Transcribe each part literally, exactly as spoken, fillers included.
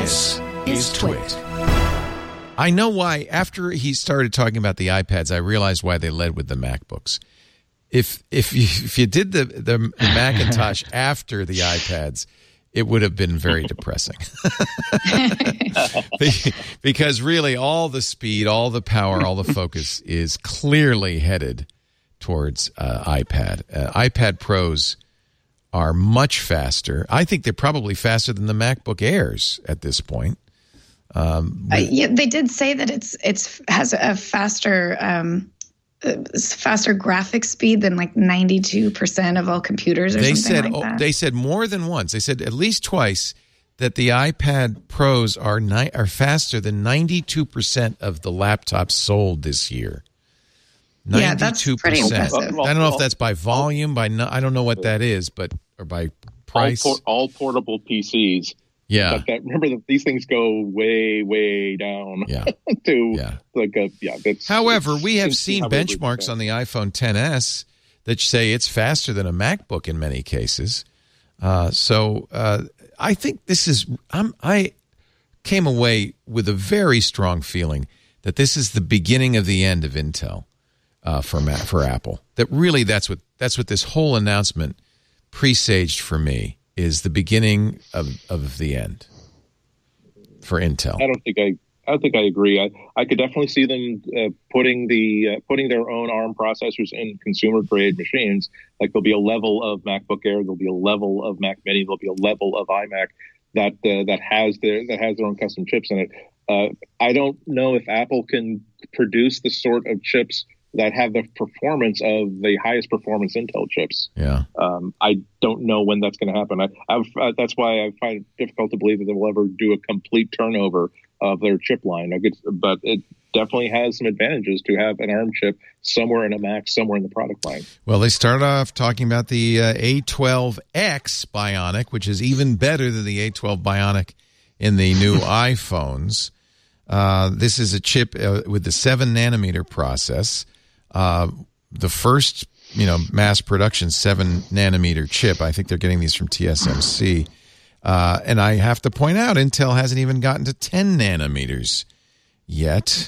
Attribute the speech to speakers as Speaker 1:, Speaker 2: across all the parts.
Speaker 1: This is Twit. I know why. After he started talking about the iPads, I realized why they led with the MacBooks. If if you, if you did the, the Macintosh after the iPads, it would have been very depressing. Because really all the speed, all the power, all the focus is clearly headed towards uh, iPad. Uh, iPad Pros are much faster. I think they're probably faster than the MacBook Airs at this point. Um,
Speaker 2: uh, yeah, they did say that it's it's has a faster um, faster graphic speed than like ninety-two percent of all computers or
Speaker 1: they
Speaker 2: something
Speaker 1: said,
Speaker 2: like that.
Speaker 1: Oh, they said more than once. They said at least twice that the iPad Pros are ni- are faster than ninety-two percent of the laptops sold this year.
Speaker 2: Yeah, that's pretty impressive.
Speaker 1: I don't know if that's by volume, by no, I don't know what that is, but or by price.
Speaker 3: All, por- all portable P Cs.
Speaker 1: Yeah.
Speaker 3: But that, remember that these things go way, way down.
Speaker 1: Yeah.
Speaker 3: to
Speaker 1: yeah.
Speaker 3: like a yeah. That's,
Speaker 1: However, we have seen benchmarks on the iPhone X S that say it's faster than a MacBook in many cases. Uh, so uh, I think this is. I'm, I came away with a very strong feeling that this is the beginning of the end of Intel. Uh, for for Apple, that really that's what that's what this whole announcement presaged for me is the beginning of, of the end for Intel.
Speaker 3: I don't think I I don't think I agree. I, I could definitely see them uh, putting the uh, putting their own ARM processors in consumer grade machines. Like there'll be a level of MacBook Air, there'll be a level of Mac Mini, there'll be a level of iMac that uh, that has their that has their own custom chips in it. Uh, I don't know if Apple can produce the sort of chips that have the performance of the highest performance Intel chips.
Speaker 1: Yeah.
Speaker 3: Um, I don't know when that's going to happen. I, I've, uh, that's why I find it difficult to believe that they will ever do a complete turnover of their chip line. I could, but it definitely has some advantages to have an ARM chip somewhere in a Mac, somewhere in the product line.
Speaker 1: Well, they started off talking about the uh, A twelve X Bionic, which is even better than the A twelve Bionic in the new iPhones. Uh, this is a chip uh, with the seven nanometer process. Uh, the first, you know, mass production seven nanometer chip. I think they're getting these from T S M C. Uh, and I have to point out, Intel hasn't even gotten to ten nanometers yet.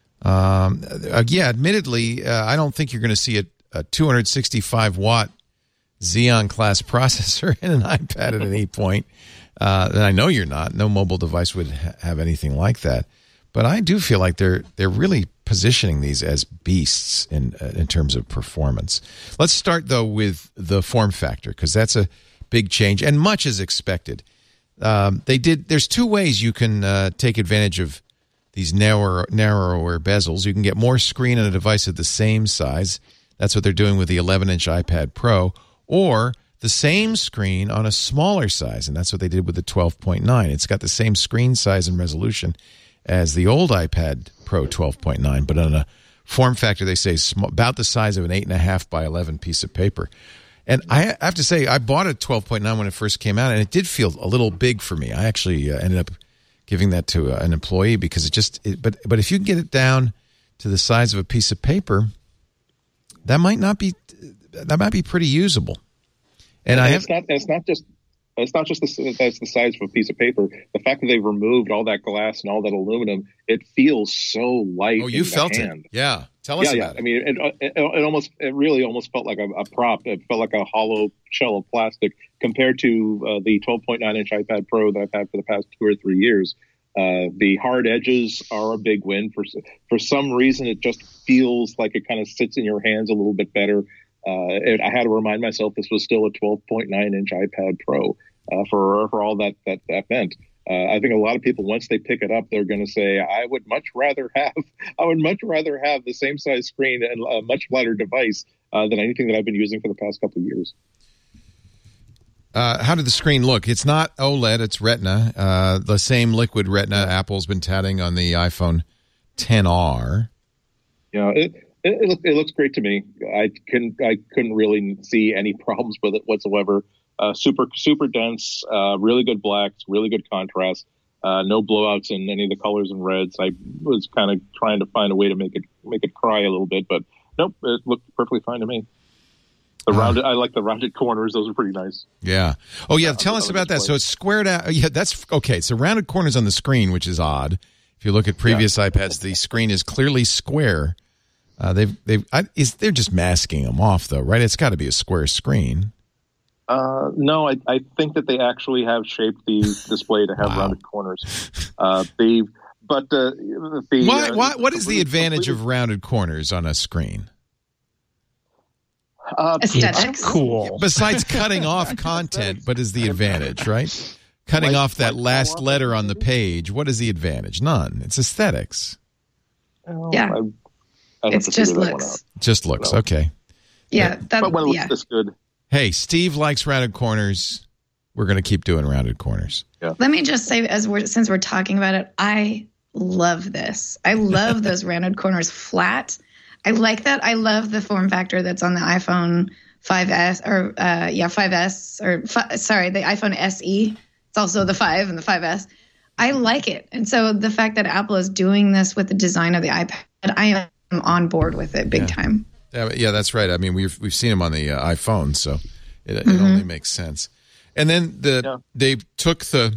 Speaker 1: Um, uh, yeah, admittedly, uh, I don't think you're going to see a, a two hundred sixty-five watt Xeon class processor in an iPad at any point. Uh, and I know you're not. No mobile device would ha- have anything like that. But I do feel like they're they're really positioning these as beasts in uh, in terms of performance. Let's start though with the form factor because that's a big change and much is expected. Um, they did. There's two ways you can uh, take advantage of these narrower narrower bezels. You can get more screen on a device of the same size. That's what they're doing with the eleven inch iPad Pro, or the same screen on a smaller size, and that's what they did with the twelve point nine. It's got the same screen size and resolution as the old iPad Pro twelve point nine, but on a form factor, they say sm- about the size of an eight point five by eleven piece of paper. And I have to say, I bought a twelve point nine when it first came out, and it did feel a little big for me. I actually uh, ended up giving that to uh, an employee because it just, it, but but if you can get it down to the size of a piece of paper, that might not be, that might be pretty usable. And, and I have,
Speaker 3: it's not, it's not just, It's not just the, that's the size of a piece of paper. The fact that they've removed all that glass and all that aluminum, it feels so light.
Speaker 1: Oh, you
Speaker 3: in
Speaker 1: felt
Speaker 3: the
Speaker 1: it?
Speaker 3: hand.
Speaker 1: Yeah. Tell us
Speaker 3: yeah,
Speaker 1: about
Speaker 3: yeah.
Speaker 1: it.
Speaker 3: I mean, it, it, it almost, it really almost felt like a, a prop. It felt like a hollow shell of plastic compared to uh, the twelve point nine inch iPad Pro that I've had for the past two or three years. Uh, the hard edges are a big win. For for some reason, it just feels like it kind of sits in your hands a little bit better. Uh, it, I had to remind myself this was still a twelve point nine inch iPad Pro. Uh, for for all that that, that meant, uh, I think a lot of people once they pick it up, they're going to say, "I would much rather have, I would much rather have the same size screen and a much lighter device uh, than anything that I've been using for the past couple of years."
Speaker 1: Uh, how did the screen look? It's not OLED; it's Retina, uh, the same liquid Retina Apple's been touting on the iPhone X R.
Speaker 3: Yeah, it it, it, look, it looks great to me. I couldn't I couldn't really see any problems with it whatsoever. Uh, super, super dense, uh, really good blacks, really good contrast, uh, no blowouts in any of the colors and reds. I was kind of trying to find a way to make it make it cry a little bit, but nope, it looked perfectly fine to me. The rounded, I like the rounded corners; those are pretty nice.
Speaker 1: Yeah. Oh, yeah.
Speaker 3: Uh,
Speaker 1: Tell us about that. So it's squared out. Yeah, that's okay. So rounded corners on the screen, which is odd. If you look at previous yeah. iPads, the screen is clearly square. Uh, they've they've I, is they're just masking them off, though, right? It's got to be a square screen.
Speaker 3: Uh, no, I, I think that they actually have shaped the display to have wow. rounded corners. Uh, the but uh, the
Speaker 1: why,
Speaker 3: uh,
Speaker 1: why, what is the advantage of rounded corners on a screen?
Speaker 3: Uh,
Speaker 2: Aesthetics,
Speaker 4: cool.
Speaker 1: Besides cutting off content, what is the advantage, right? Cutting
Speaker 3: like,
Speaker 1: off that
Speaker 3: like
Speaker 1: last letter on the page. What is the advantage? None. It's aesthetics.
Speaker 3: Well,
Speaker 2: yeah,
Speaker 3: I,
Speaker 2: it's just looks.
Speaker 1: Just looks. No. Okay.
Speaker 2: Yeah, that,
Speaker 3: but when it looks
Speaker 2: yeah.
Speaker 3: this good.
Speaker 1: Hey, Steve likes rounded corners. We're going to keep doing rounded corners.
Speaker 3: Yeah.
Speaker 2: Let me just say, as we're since we're talking about it, I love this. I love those rounded corners flat. I like that. I love the form factor that's on the iPhone five S or uh, yeah, five S or fi- sorry, the iPhone S E. It's also the five and the five S. I like it, and so the fact that Apple is doing this with the design of the iPad, I am on board with it big
Speaker 1: yeah.
Speaker 2: time.
Speaker 1: Yeah, yeah, that's right. I mean, we've we've seen them on the uh, iPhone, so it, it
Speaker 2: mm-hmm.
Speaker 1: only makes sense. And then the yeah. they took the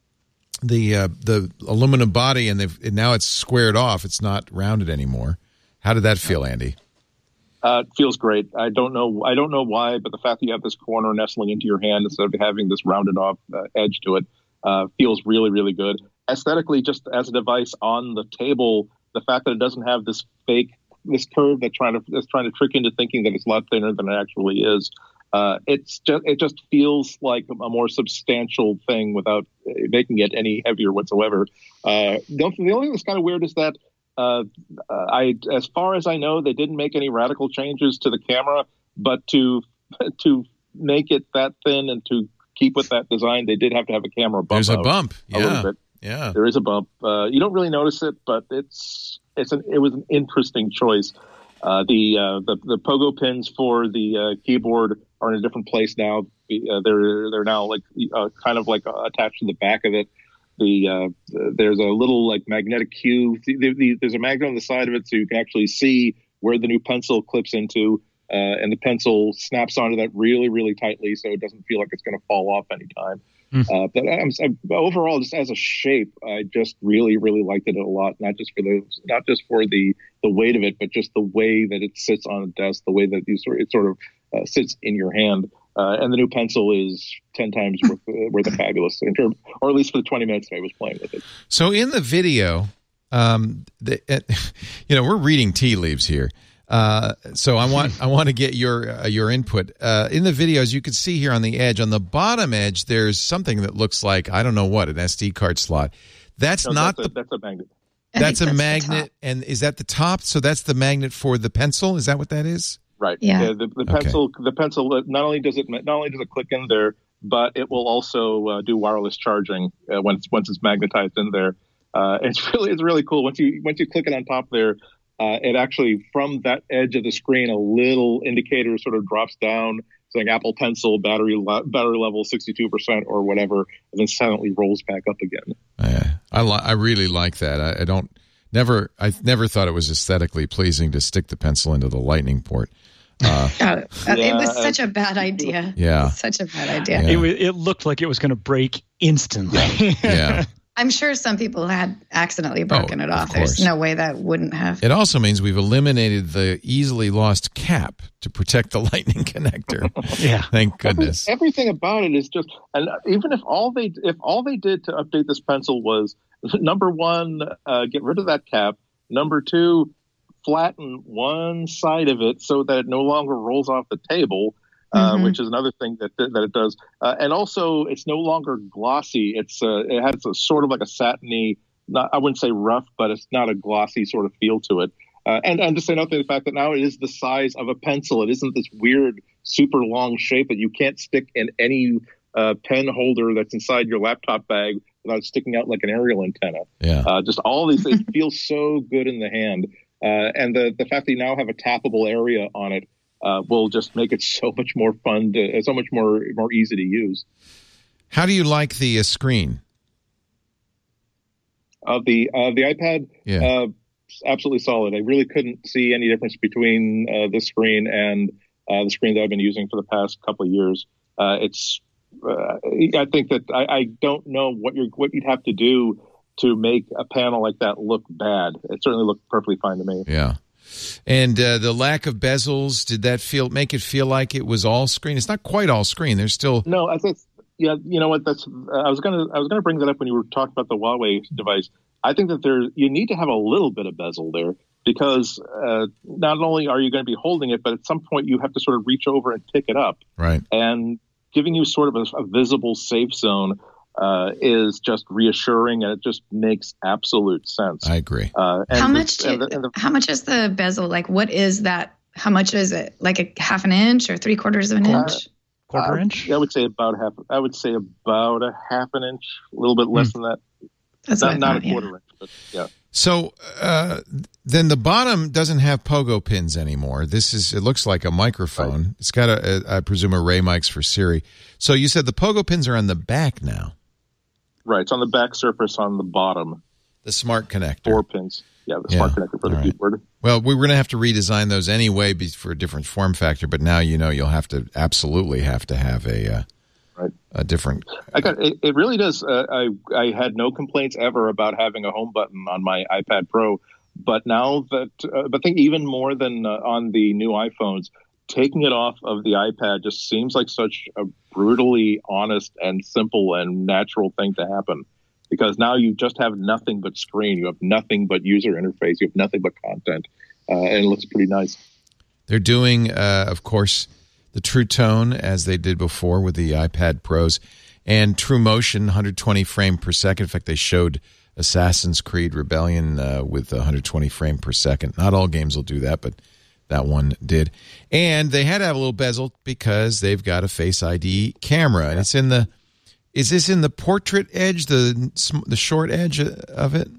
Speaker 1: the uh, the aluminum body and they've and now it's squared off. It's not rounded anymore. How did that feel, Andy?
Speaker 3: Uh, it feels great. I don't know. I don't know why, but the fact that you have this corner nestling into your hand instead of having this rounded off uh, edge to it uh, feels really, really good. Aesthetically, just as a device on the table, the fact that it doesn't have this fake this curve that's trying to that's trying to trick you into thinking that it's a lot thinner than it actually is. Uh, it's just it just feels like a more substantial thing without making it any heavier whatsoever. Uh, the, the only thing that's kind of weird is that uh, I, as far as I know, they didn't make any radical changes to the camera, but to to make it that thin and to keep with that design, they did have to have a camera bump.
Speaker 1: There's a
Speaker 3: out
Speaker 1: bump,
Speaker 3: a
Speaker 1: yeah,
Speaker 3: little bit.
Speaker 1: yeah.
Speaker 3: There is a bump. Uh, you don't really notice it, but it's it's an it was an interesting choice. Uh, the, uh, the the pogo pins for the uh, keyboard are in a different place now. Uh, they're they're now like uh, kind of like uh, attached to the back of it. The uh, there's a little like magnetic cue. The, the, there's a magnet on the side of it, so you can actually see where the new pencil clips into, uh, and the pencil snaps onto that really really tightly, so it doesn't feel like it's going to fall off anytime. Mm. Uh, but I'm, I'm, overall, just as a shape, I just really, really liked it a lot. Not just for the, not just for the, the weight of it, but just the way that it sits on a desk, the way that you sort, it sort of uh, sits in your hand. Uh, and the new pencil is ten times worth, uh, worth of fabulous, in term, or at least for the twenty minutes that I was playing with it.
Speaker 1: So in the video, um, the, uh, you know, we're reading tea leaves here. Uh, so I want I want to get your uh, your input uh, in the videos. You can see here on the edge, on the bottom edge, there's something that looks like I don't know what, an S D card slot. That's
Speaker 3: no,
Speaker 1: not
Speaker 3: that's
Speaker 1: the
Speaker 3: a, that's a magnet.
Speaker 1: That's a
Speaker 2: that's
Speaker 1: magnet, and is that the top? So that's the magnet for the pencil. Is that what that is?
Speaker 3: Right.
Speaker 2: Yeah.
Speaker 3: yeah the the okay. pencil the pencil not only does it not only does it click in there, but it will also uh, do wireless charging uh, once once it's magnetized in there. Uh, it's really it's really cool once you once you click it on top there. Uh, it actually, from that edge of the screen, a little indicator sort of drops down, saying Apple Pencil battery le- battery level sixty-two percent or whatever, and then silently rolls back up again.
Speaker 1: Uh, I li- I really like that. I, I don't never I never thought it was aesthetically pleasing to stick the pencil into the Lightning port. Uh,
Speaker 2: yeah,
Speaker 3: yeah,
Speaker 2: it was such a bad idea.
Speaker 1: Yeah,
Speaker 2: such a bad idea.
Speaker 1: Yeah.
Speaker 4: It was, it looked like it was going to break instantly.
Speaker 1: Yeah.
Speaker 2: I'm sure some people had accidentally broken
Speaker 1: oh,
Speaker 2: it off.
Speaker 1: Of
Speaker 2: There's no way that wouldn't have.
Speaker 1: It also means we've eliminated the easily lost cap to protect the Lightning connector.
Speaker 4: Yeah,
Speaker 1: thank goodness.
Speaker 3: Every, everything about it is just, and even if all they if all they did to update this pencil was number one, uh, get rid of that cap. Number two, flatten one side of it so that it no longer rolls off the table. Uh, mm-hmm. Which is another thing that that it does, uh, and also it's no longer glossy. It's uh, it has a sort of like a satiny, not I wouldn't say rough, but it's not a glossy sort of feel to it. Uh, and and to say nothing of the fact that now it is the size of a pencil. It isn't this weird super long shape that you can't stick in any uh, pen holder that's inside your laptop bag without sticking out like an aerial antenna.
Speaker 1: Yeah,
Speaker 3: uh, just all these things feel so good in the hand, uh, and the the fact that you now have a tappable area on it. Uh, will just make it so much more fun, to, so much more more easy to use.
Speaker 1: How do you like the uh, screen
Speaker 3: of the uh, the iPad?
Speaker 1: Yeah,
Speaker 3: uh, absolutely solid. I really couldn't see any difference between uh, the screen and uh, the screen that I've been using for the past couple of years. Uh, it's uh, I think that I, I don't know what you're what you'd have to do to make a panel like that look bad. It certainly looked perfectly fine to me.
Speaker 1: Yeah. And uh, the lack of bezels, did that feel make it feel like it was all screen? It's not quite all screen. There's still
Speaker 3: no. I think yeah. You know what? That's uh, I was gonna I was gonna bring that up when you were talking about the Huawei device. I think that there you need to have a little bit of bezel there because uh, not only are you going to be holding it, but at some point you have to sort of reach over and pick it up.
Speaker 1: Right. And
Speaker 3: giving you sort of a, a visible safe zone uh, is just reassuring, and it just makes absolute sense.
Speaker 1: I agree.
Speaker 3: Uh, and
Speaker 2: how
Speaker 3: the,
Speaker 2: much?
Speaker 3: and the, and the,
Speaker 2: how much is the bezel? Like, what is that? How much is it? Like a half an inch or three quarters of an
Speaker 3: uh,
Speaker 2: inch?
Speaker 4: Quarter
Speaker 3: uh,
Speaker 4: inch?
Speaker 3: I would say about half. I would say about a half an inch, a little bit less hmm. than that.
Speaker 2: That's
Speaker 3: not, not
Speaker 2: thought,
Speaker 3: a quarter
Speaker 2: yeah.
Speaker 3: inch, but yeah.
Speaker 1: So uh, then the bottom doesn't have pogo pins anymore. This is it looks like a microphone. Right. It's got a, a I presume a Ray mics for Siri. So you said the pogo pins are on the back now.
Speaker 3: Right, it's on the back surface on the bottom.
Speaker 1: The smart connector.
Speaker 3: Four pins. Yeah, the smart yeah. connector for All the right. keyboard.
Speaker 1: Well, we were going to have to redesign those anyway for a different form factor, but now you know you'll have to absolutely have to have a uh,
Speaker 3: right.
Speaker 1: a different.
Speaker 3: I got it. It really does. Uh, I I had no complaints ever about having a home button on my iPad Pro, but now that uh, but I think even more than uh, on the new iPhones, taking it off of the iPad just seems like such a brutally honest and simple and natural thing to happen. Because now you just have nothing but screen. You have nothing but user interface. You have nothing but content. Uh, and it looks pretty nice.
Speaker 1: They're doing, uh, of course, the True Tone as they did before with the iPad Pros. And True Motion, one hundred twenty frame per second. In fact, they showed Assassin's Creed Rebellion uh, with one hundred twenty frame per second. Not all games will do that, but that one did. And they had to have a little bezel because they've got a Face I D camera. And it's in the... Is this in the portrait edge, the the short edge of it?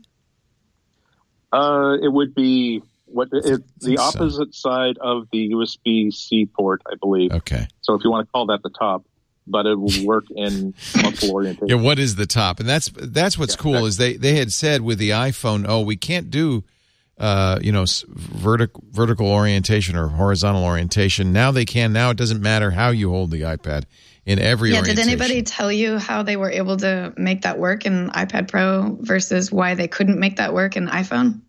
Speaker 3: Uh, it would be what it, the opposite so. side of the U S B C port, I believe.
Speaker 1: Okay.
Speaker 3: So if you want to call that the top, but it will work in multiple orientation.
Speaker 1: Yeah, what is the top? And that's that's what's yeah, cool is they, they had said with the iPhone, oh, we can't do uh, you know vertical vertical orientation or horizontal orientation. Now they can. Now it doesn't matter how you hold the iPad. In every
Speaker 2: yeah,
Speaker 1: orientation.
Speaker 2: Did anybody tell you how they were able to make that work in iPad Pro versus why they couldn't make that work in iPhone?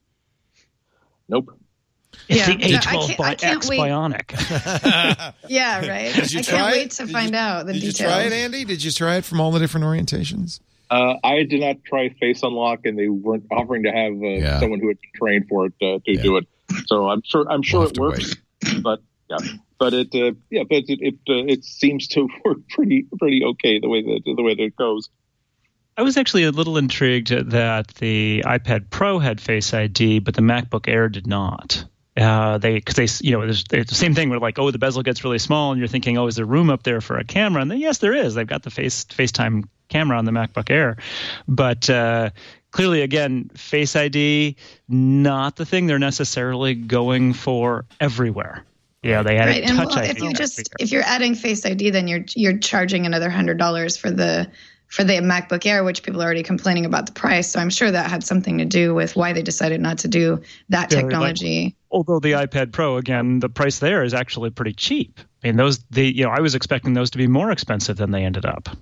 Speaker 3: Nope.
Speaker 4: It's
Speaker 2: yeah,
Speaker 4: the A twelve
Speaker 2: I can't,
Speaker 4: by
Speaker 2: I can't
Speaker 4: X
Speaker 2: wait.
Speaker 4: Bionic.
Speaker 2: Yeah, right.
Speaker 1: Did you
Speaker 2: I
Speaker 1: try
Speaker 2: can't
Speaker 1: it?
Speaker 2: wait to
Speaker 1: Did
Speaker 2: find
Speaker 1: you,
Speaker 2: out the
Speaker 1: did
Speaker 2: details.
Speaker 1: Did you try it, Andy? Did you try it from all the different orientations?
Speaker 3: Uh, I did not try Face Unlock, and they weren't offering to have uh, yeah. someone who had been trained for it uh, to yeah. do it. So I'm sure I'm sure
Speaker 1: we'll
Speaker 3: it works, but yeah. But it, uh, yeah, but it it, uh, it seems to work pretty pretty okay the way that the way that it goes.
Speaker 4: I was actually a little intrigued that the iPad Pro had Face I D, but the MacBook Air did not. Uh, they because they you know it's the same thing where like oh the bezel gets really small and you're thinking oh is there room up there for a camera and then yes there is. They've got the face FaceTime camera on the MacBook Air, but. Uh, Clearly, again, Face I D, not the thing they're necessarily going for everywhere. Yeah, they added
Speaker 2: right. and
Speaker 4: Touch
Speaker 2: well,
Speaker 4: I D.
Speaker 2: If you just if you're adding Face I D, then you're you're charging another hundred dollars for the for the MacBook Air, which people are already complaining about the price. So I'm sure that had something to do with why they decided not to do that
Speaker 4: Very
Speaker 2: technology.
Speaker 4: Likely. Although the iPad Pro, again, the price there is actually pretty cheap. I mean, those the you know I was expecting those to be more expensive than they ended up.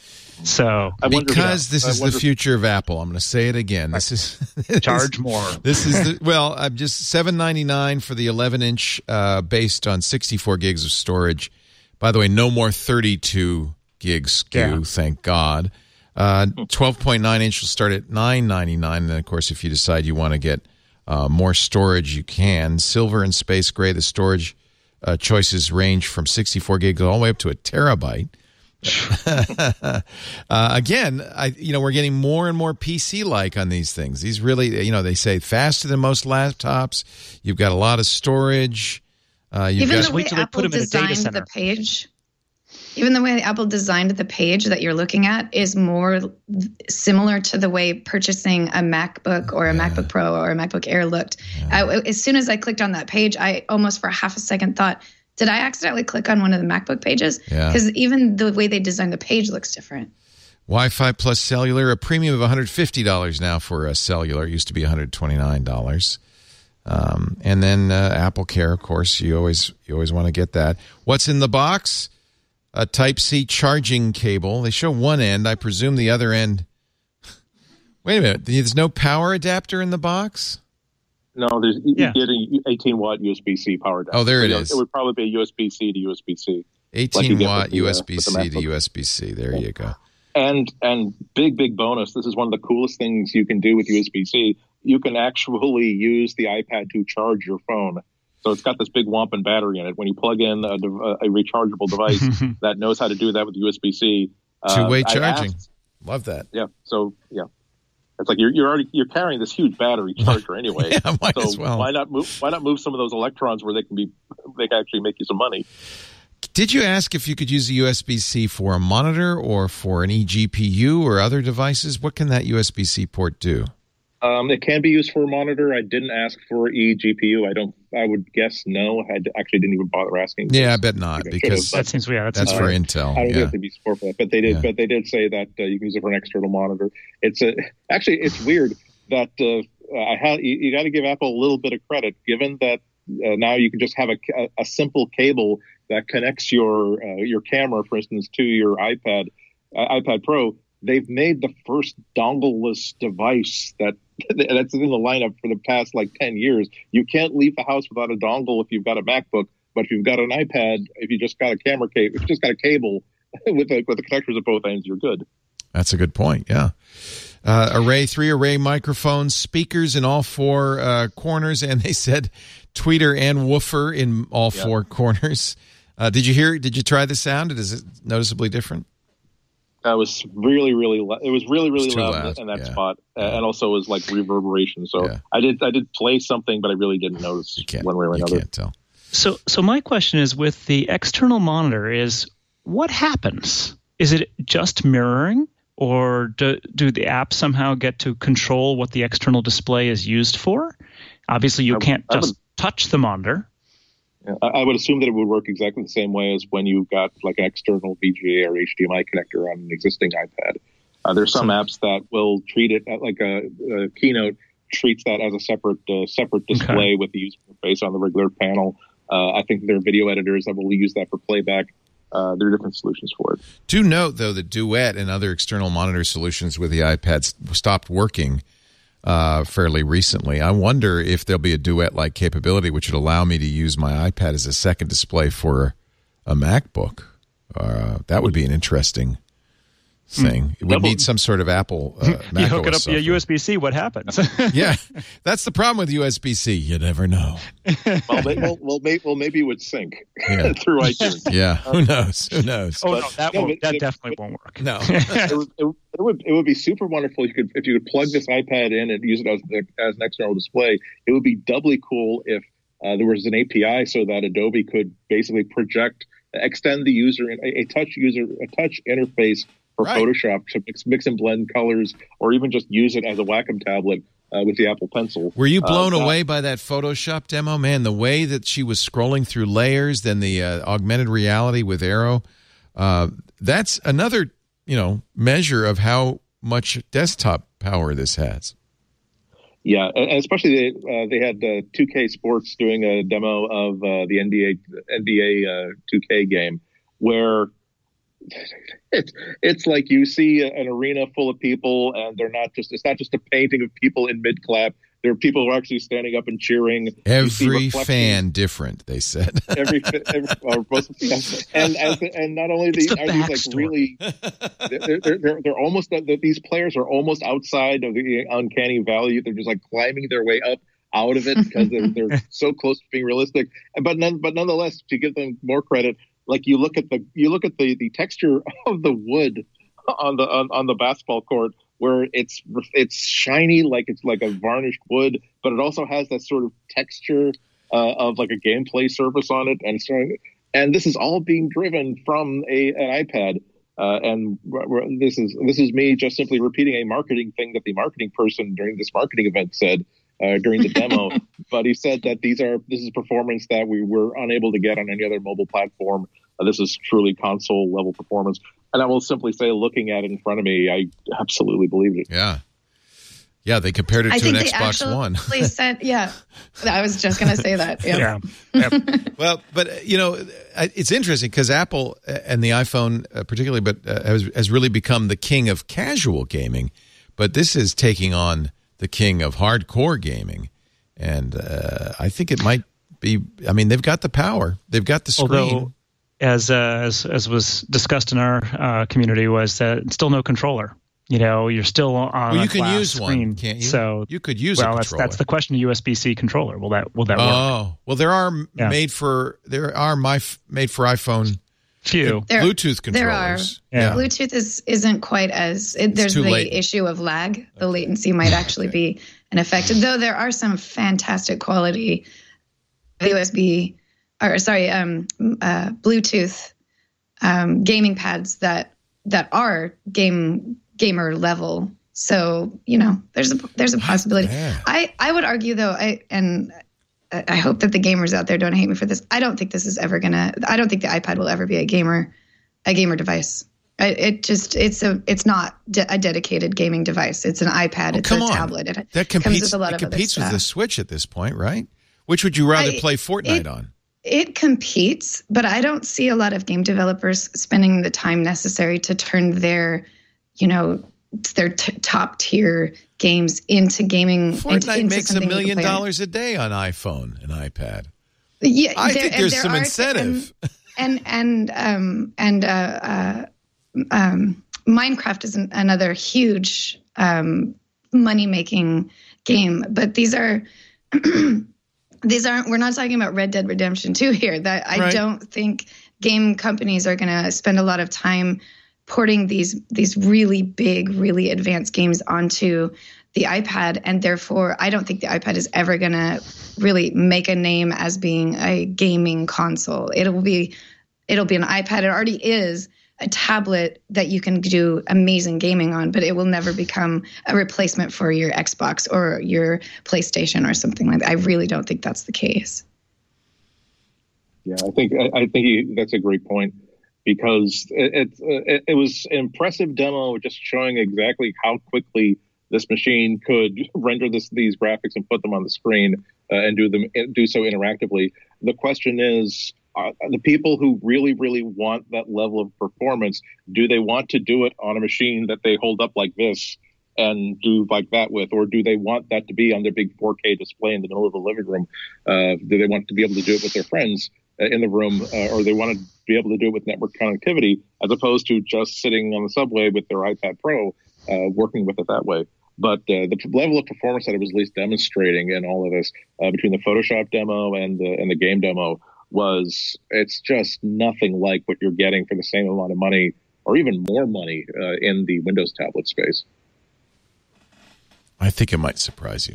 Speaker 4: So
Speaker 1: because this is the future of Apple, I'm going to say it again. This is this
Speaker 4: charge
Speaker 1: is,
Speaker 4: more.
Speaker 1: This is the, well, I'm just seven ninety-nine for the eleven inch, uh, based on sixty-four gigs of storage. By the way, no more thirty-two gig S K U, yeah. Thank God. Uh, twelve point nine inch will start at nine ninety-nine, and then of course, if you decide you want to get uh, more storage, you can. Silver and space gray, the storage uh, choices range from sixty-four gigs all the way up to a terabyte. uh, again, I you know we're getting more and more P C-like on these things. These really, you know, they say faster than most laptops. You've got a lot of storage. Uh, you've
Speaker 2: even
Speaker 1: got,
Speaker 2: the way Apple designed the page, even the way Apple designed the page that you're looking at is more similar to the way purchasing a MacBook or a yeah. MacBook Pro or a MacBook Air looked. Yeah. I, as soon as I clicked on that page, I almost for half a second thought, did I accidentally click on one of the MacBook pages? Because yeah. even the way they designed the page looks different.
Speaker 1: Wi-Fi plus cellular, a premium of one hundred fifty dollars now for a cellular. It used to be one hundred twenty-nine dollars. Um, and then uh, Apple Care, of course, you always you always want to get that. What's in the box? A Type-C charging cable. They show one end. I presume the other end. Wait a minute. There's no power adapter in the box?
Speaker 3: No, there's you
Speaker 4: Yeah.
Speaker 3: get an eighteen watt U S B C power adapter.
Speaker 1: Oh, there it
Speaker 3: So,
Speaker 1: is.
Speaker 3: It would probably be a U S B C to U S B C.
Speaker 1: eighteen
Speaker 3: get
Speaker 1: watt
Speaker 3: with the, uh,
Speaker 1: U S B C
Speaker 3: with the
Speaker 1: to
Speaker 3: MacBook.
Speaker 1: U S B C. There you go.
Speaker 3: And and big big bonus. This is one of the coolest things you can do with U S B C. You can actually use the iPad to charge your phone. So it's got this big wampum battery in it. When you plug in a, dev- a rechargeable device that knows how to do that with U S B C, uh,
Speaker 1: Two-way
Speaker 3: I
Speaker 1: charging.
Speaker 3: asked-
Speaker 1: Love that.
Speaker 3: yeah. So yeah, it's like you're you're already you're carrying this huge battery charger anyway.
Speaker 1: Yeah, might
Speaker 3: so
Speaker 1: as well.
Speaker 3: why not move? Why not move some of those electrons where they can be they can actually make you some money?
Speaker 1: Did you ask if you could use a U S B C for a monitor or for an eGPU or other devices? What can that U S B C port do?
Speaker 3: Um, it can be used for a monitor. I didn't ask for eGPU. I don't. I would guess no. I d- actually didn't even bother asking.
Speaker 1: Yeah, I bet not,
Speaker 3: I
Speaker 1: because
Speaker 4: That seems yeah. That
Speaker 1: that's
Speaker 4: seems
Speaker 1: for
Speaker 4: right.
Speaker 1: Intel.
Speaker 3: I don't
Speaker 1: Yeah.
Speaker 3: think to be support for that, but they did.
Speaker 1: Yeah.
Speaker 3: But they did say that uh, you can use it for an external monitor. It's a actually it's weird that uh, I have. You, you got to give Apple a little bit of credit, given that uh, now you can just have a, a, a simple cable that connects your uh, your camera, for instance, to your iPad uh, iPad Pro. They've made the first dongle-less device that that's in the lineup for the past like ten years. You can't leave the house without a dongle if you've got a MacBook, but if you've got an iPad, if you just got a camera cable, if you just got a cable with the, with the connectors at both ends, you're good.
Speaker 1: That's a good point. Yeah. Uh, array, three array microphones, speakers in all four uh, corners, and they said tweeter and woofer in all
Speaker 3: Yeah.
Speaker 1: four corners. Uh, did you hear? Did you try the sound? Is it noticeably different?
Speaker 3: That was really, really. Lo- it was really, really
Speaker 1: It's too
Speaker 3: loud,
Speaker 1: loud,
Speaker 3: in that
Speaker 1: yeah.
Speaker 3: spot, uh, and also it was like reverberation. So
Speaker 1: Yeah.
Speaker 3: I did, I did play something, but I really didn't notice
Speaker 1: You can't.
Speaker 3: one way or
Speaker 1: You
Speaker 3: another.
Speaker 1: can't tell.
Speaker 4: So, so my question is, with the external monitor, is what happens? Is it just mirroring, or do, do the apps somehow get to control what the external display is used for? Obviously, you
Speaker 3: I-
Speaker 4: can't
Speaker 3: I
Speaker 4: just touch the monitor.
Speaker 3: Yeah, I, I would assume that it would work exactly the same way as when you've got like an external V G A or H D M I connector on an existing iPad. Uh, there's some
Speaker 4: So-
Speaker 3: apps that will treat it at like a, a Keynote treats that as a separate uh, separate display
Speaker 4: Okay.
Speaker 3: with the user interface on the regular panel. Uh, I think there are video editors that will use that for playback. Uh, there are different solutions for it.
Speaker 1: Do note, though, that Duet and other external monitor solutions with the iPads stopped working uh, fairly recently. I wonder if there'll be a Duet-like capability which would allow me to use my iPad as a second display for a MacBook. Uh, that would be an interesting thing. It would
Speaker 4: Double-
Speaker 1: need some sort of Apple uh,
Speaker 4: You hook it
Speaker 1: macOS
Speaker 4: up via
Speaker 1: software.
Speaker 4: U S B C. What happens?
Speaker 1: Yeah, that's the problem with U S B C. You never know.
Speaker 3: Well, may, well, well, may, well, maybe it would sync
Speaker 1: Yeah.
Speaker 3: through iTunes.
Speaker 1: Yeah, who knows? Who knows?
Speaker 4: oh no,
Speaker 3: But-
Speaker 4: that
Speaker 3: no,
Speaker 4: won't,
Speaker 3: but-
Speaker 4: that
Speaker 3: but-
Speaker 4: definitely won't work.
Speaker 1: No.
Speaker 3: it, would, it, it would it would be super wonderful if you could if you could plug this iPad in and use it as as an external display. It would be doubly cool if uh, there was an A P I so that Adobe could basically project extend the user a, a touch user a touch interface for
Speaker 1: Right.
Speaker 3: Photoshop to mix, mix and blend colors, or even just use it as a Wacom tablet uh, with the Apple Pencil.
Speaker 1: Were you blown
Speaker 3: Uh, that-
Speaker 1: away by that Photoshop demo? Man, the way that she was scrolling through layers, then the uh, augmented reality with Arrow, uh, that's another, you know, measure of how much desktop power this has.
Speaker 3: Yeah, and and especially they, uh, they had uh, two K Sports doing a demo of uh, the N B A N B A uh, two K game where it's it's like you see an arena full of people and they're not just it's not just a painting of people in mid clap. There are people who are actually standing up and cheering. You see
Speaker 1: Every
Speaker 3: reflections-
Speaker 1: fan different, they said.
Speaker 3: every, every or most, yeah. and as, and not only
Speaker 4: It's
Speaker 3: the,
Speaker 4: the
Speaker 3: are these like
Speaker 4: backstory.
Speaker 3: really they're, they're, they're, they're almost these players are almost outside of the uncanny valley. They're just like climbing their way up out of it because they're, they're so close to being realistic. But none, but nonetheless, to give them more credit, like you look at the you look at the, the texture of the wood on the on, on the basketball court, where it's it's shiny like it's like a varnished wood, but it also has that sort of texture uh, of like a gameplay surface on it, and so and this is all being driven from a an iPad. Uh, and we're, we're- this is this is me just simply repeating a marketing thing that the marketing person during this marketing event said uh, during the demo. But he said that these are this is performance that we were unable to get on any other mobile platform. Uh, this is truly console level performance. And I will simply say, looking at it in front of me, I absolutely believed it.
Speaker 1: Yeah. Yeah, they compared it
Speaker 2: I
Speaker 1: to an
Speaker 2: think
Speaker 1: Xbox
Speaker 2: they
Speaker 1: One.
Speaker 2: actually said, yeah, I was just going to say that. Yeah.
Speaker 4: Yeah. Yep.
Speaker 1: Well, but, you know, it's interesting because Apple and the iPhone uh, particularly, but uh, has, has really become the king of casual gaming. But this is taking on the king of hardcore gaming. And uh, I think it might be, I mean, they've got the power. They've got the screen.
Speaker 4: Although, as, uh, as, as was discussed in our uh, community, was that it's still no controller. You know, you're still on
Speaker 1: well, you
Speaker 4: a
Speaker 1: can
Speaker 4: glass
Speaker 1: use
Speaker 4: screen,
Speaker 1: one, can't you?
Speaker 4: So
Speaker 1: you could use
Speaker 4: well,
Speaker 1: a
Speaker 4: that's
Speaker 1: controller.
Speaker 4: that's the question. A U S B C controller. Will that will that work?
Speaker 1: Oh, well, there are
Speaker 4: Yeah.
Speaker 1: made for there are my made for iPhone
Speaker 4: Few.
Speaker 2: There-
Speaker 1: Bluetooth controllers.
Speaker 2: There are.
Speaker 4: Yeah.
Speaker 2: Bluetooth is, isn't quite as, it, there's
Speaker 1: too
Speaker 2: the
Speaker 1: late.
Speaker 2: issue of lag. The latency might actually
Speaker 1: Okay.
Speaker 2: be an effect, though there are some fantastic quality U S B, or sorry, um, uh, Bluetooth um, gaming pads that that are game gamer level. So, you know, there's a there's a possibility.
Speaker 1: bad.
Speaker 2: I, I would argue though, I and I I hope that the gamers out there don't hate me for this. I don't think this is ever gonna. I don't think the iPad will ever be a gamer, a gamer device. I, it just it's a it's not de- a dedicated gaming device. It's an iPad.
Speaker 1: Oh,
Speaker 2: it's
Speaker 1: come
Speaker 2: a
Speaker 1: on.
Speaker 2: tablet. It
Speaker 1: That
Speaker 2: comes
Speaker 1: competes,
Speaker 2: with a lot
Speaker 1: it
Speaker 2: of other
Speaker 1: competes with
Speaker 2: stuff.
Speaker 1: the Switch at this point, right? Which would you rather
Speaker 2: I-
Speaker 1: play Fortnite
Speaker 2: it-
Speaker 1: on?
Speaker 2: It competes, but I don't see a lot of game developers spending the time necessary to turn their, you know, their t- top tier games into gaming. into,
Speaker 1: Fortnite
Speaker 2: into
Speaker 1: makes a
Speaker 2: something you can
Speaker 1: million
Speaker 2: play on.
Speaker 1: dollars a day on iPhone and iPad.
Speaker 2: Yeah,
Speaker 1: I
Speaker 2: there-
Speaker 1: think
Speaker 2: and
Speaker 1: there's
Speaker 2: there
Speaker 1: some
Speaker 2: are-
Speaker 1: incentive.
Speaker 2: And and and um and uh, uh um Minecraft is an, another huge um money making game, but these are. These aren't. We're not talking about Red Dead Redemption two here. That I
Speaker 1: Right.
Speaker 2: don't think game companies are going to spend a lot of time porting these these really big, really advanced games onto the iPad, and therefore, I don't think the iPad is ever going to really make a name as being a gaming console. It'll be, it'll be an iPad. It already is a tablet that you can do amazing gaming on, but it will never become a replacement for your Xbox or your PlayStation or something like that. I really don't think that's the case.
Speaker 3: Yeah, I think I, I think you, that's a great point because it, it it was an impressive demo, just showing exactly how quickly this machine could render this these graphics and put them on the screen uh, and do them do so interactively. The question is, uh, the people who really really want that level of performance, do they want to do it on a machine that they hold up like this and do like that with, or do they want that to be on their big four K display in the middle of the living room? Uh, do they want to be able to do it with their friends uh, in the room, uh, or they want to be able to do it with network connectivity as opposed to just sitting on the subway with their iPad Pro, uh, working with it that way? But uh, the level of performance that it was at least demonstrating in all of this, uh, between the Photoshop demo and the and the game demo, was it's just nothing like what you're getting for the same amount of money, or even more money, uh, in the Windows tablet space.
Speaker 1: I think it might surprise you.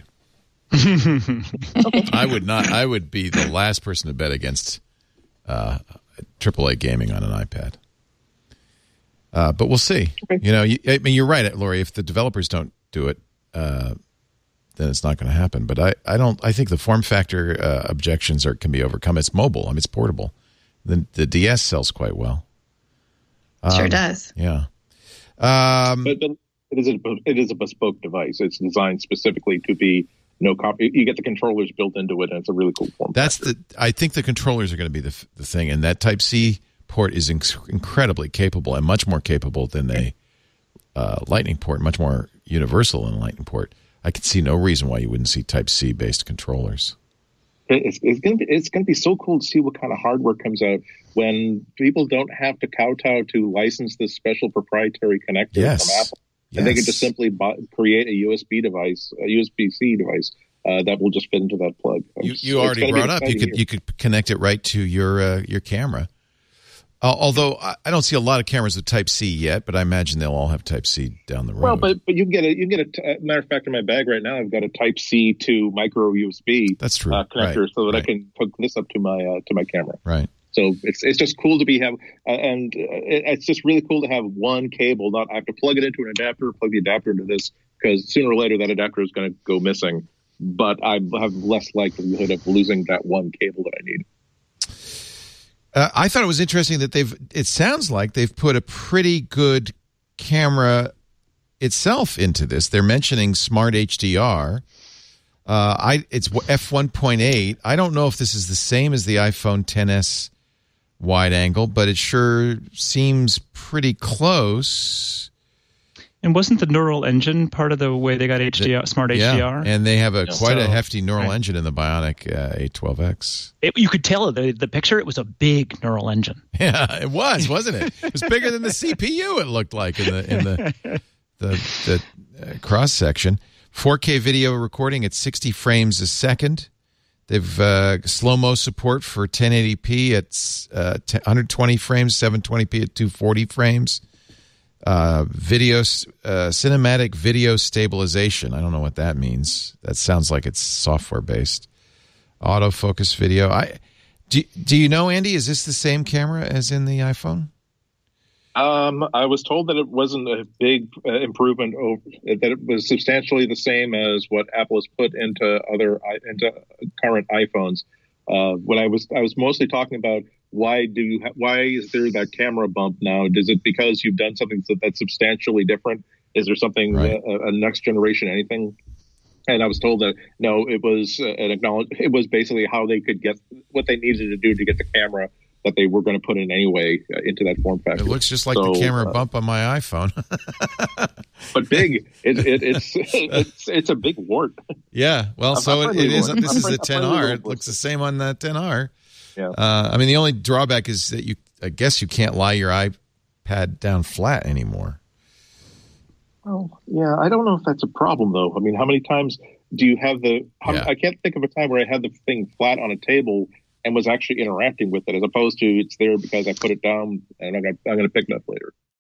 Speaker 1: I would not. I would be the last person to bet against uh, triple A gaming on an iPad. Uh, but we'll see.
Speaker 3: Okay.
Speaker 1: You know, you, I mean, you're right, Lori. If the developers don't do it, uh, then it's not going to happen. But I, I don't. I think the form factor uh, objections are can be overcome. It's mobile. I mean, it's portable. The the D S sells quite well.
Speaker 2: Sure
Speaker 1: Um,
Speaker 2: does.
Speaker 1: Yeah. Um,
Speaker 3: But, but it is a it is a bespoke device. It's designed specifically to be no copy. You get the controllers built into it, and it's a really cool form.
Speaker 1: That's
Speaker 3: factor.
Speaker 1: the. I think the controllers are going to be the the thing, and that Type C port is inc- incredibly capable and much more capable than a uh, Lightning port, much more universal than a Lightning port. I can see no reason why you wouldn't see Type C based controllers.
Speaker 3: It's, it's going to be it's going to be so cool to see what kind of hardware comes out when people don't have to kowtow to license this special proprietary connector
Speaker 1: Yes.
Speaker 3: from Apple, and they can
Speaker 1: Yes.
Speaker 3: just simply buy, create a U S B device, a U S B C device uh, that will just fit into that plug.
Speaker 1: You,
Speaker 3: It's-
Speaker 1: you
Speaker 3: it's
Speaker 1: already
Speaker 3: gonna be
Speaker 1: brought up you
Speaker 3: exciting
Speaker 1: could
Speaker 3: year.
Speaker 1: you could connect it right to your uh, your camera. Uh, although I, I don't see a lot of cameras with Type C yet, but I imagine they'll all have Type C down the road.
Speaker 3: Well, but but you can get a you can get a t- uh, matter of fact, in my bag right now, I've got a Type C to micro U S B
Speaker 1: That's true.
Speaker 3: uh, connector,
Speaker 1: Right.
Speaker 3: so that
Speaker 1: Right.
Speaker 3: I can hook this up to my uh, to my camera.
Speaker 1: right.
Speaker 3: So it's it's just cool to be have, uh, and uh, it, it's just really cool to have one cable. Not I have to plug it into an adapter, plug the adapter into this, because sooner or later that adapter is going to go missing. But I have less likelihood of losing that one cable that I need.
Speaker 1: Uh, I thought it was interesting that they've. It sounds like they've put a pretty good camera itself into this. They're mentioning Smart H D R. Uh, I it's f one point eight. I don't know if this is the same as the iPhone X S wide angle, but it sure seems pretty close.
Speaker 4: And wasn't the neural engine part of the way they got H D R,
Speaker 1: the,
Speaker 4: Smart
Speaker 1: yeah,
Speaker 4: H D R?
Speaker 1: And they have a
Speaker 4: yeah.
Speaker 1: quite
Speaker 4: so,
Speaker 1: a hefty neural
Speaker 4: right.
Speaker 1: engine in the Bionic uh, A twelve X.
Speaker 4: It, you could tell the the picture. It was a big neural engine.
Speaker 1: Yeah, it was, wasn't it? It was bigger than the C P U. It looked like in the in the the, the uh, cross section. four K video recording at sixty frames a second. They've uh, slow-mo support for ten eighty p at uh, one hundred twenty frames, seven twenty p at two forty frames. Uh, video, uh, cinematic video stabilization. I don't know what that means. That sounds like it's software-based. Autofocus video. I do. Do you know, Andy? Is this the same camera as in the iPhone?
Speaker 3: Um, I was told that it wasn't a big uh, improvement, over, that it was substantially the same as what Apple has put into other into current iPhones. Uh, when I was I was mostly talking about why do you ha- why is there that camera bump now? Is it because you've done something that's substantially different? Is there something
Speaker 1: right.
Speaker 3: uh, a next generation anything? And I was told that no, it was uh, an acknowledge. It was basically how they could get what they needed to do to get the camera that they were going to put in anyway uh, into that form factor.
Speaker 1: It looks just like
Speaker 3: so,
Speaker 1: the camera
Speaker 3: uh,
Speaker 1: bump on my iPhone.
Speaker 3: but big. It, it, it's it's it's a big wart.
Speaker 1: Yeah. Well,
Speaker 3: I'm
Speaker 1: so it, it is.
Speaker 3: Wart.
Speaker 1: This
Speaker 3: I'm
Speaker 1: is
Speaker 3: friendly,
Speaker 1: a ten R. It looks the same on the ten R.
Speaker 3: Yeah.
Speaker 1: Uh, I mean, the only drawback is that you, I guess, you can't lie your iPad down flat anymore.
Speaker 3: Oh, yeah. I don't know if that's a problem though. I mean, how many times do you have the? How,
Speaker 1: Yeah.
Speaker 3: I can't think of a time where I had the thing flat on a table and was actually interacting with it, as opposed to it's there because I put it down and I'm gonna, I'm going to pick it up later.